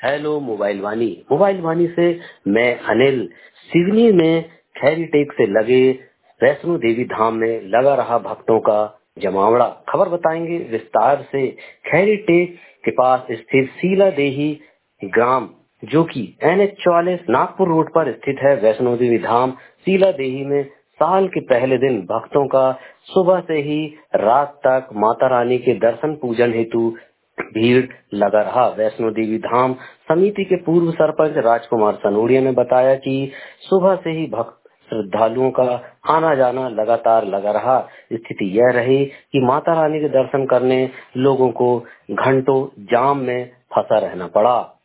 Hello mobile वाणी से मैं अनिल। सिवनी में खैरी टेक से लगे वैष्णो देवी धाम में लगा रहा भक्तों का जमावड़ा। खबर बताएंगे विस्तार से। खैरी टेक के पास स्थित सीला देही ग्राम जो कि NH 44 नागपुर रोड पर स्थित है। वैष्णो देवी धाम सीला देही में साल के पहले दिन भक्तों का सुबह से ही रात तक माता रानी के दर्शन पूजन हेतु भीड़ लगा रहा। वैष्णो देवी धाम समिति के पूर्व सरपंच राजकुमार सनोडिया ने बताया कि सुबह से ही भक्त श्रद्धालुओं का आना जाना लगातार लगा रहा। स्थिति यह रही कि माता रानी के दर्शन करने लोगों को घंटों जाम में फंसा रहना पड़ा।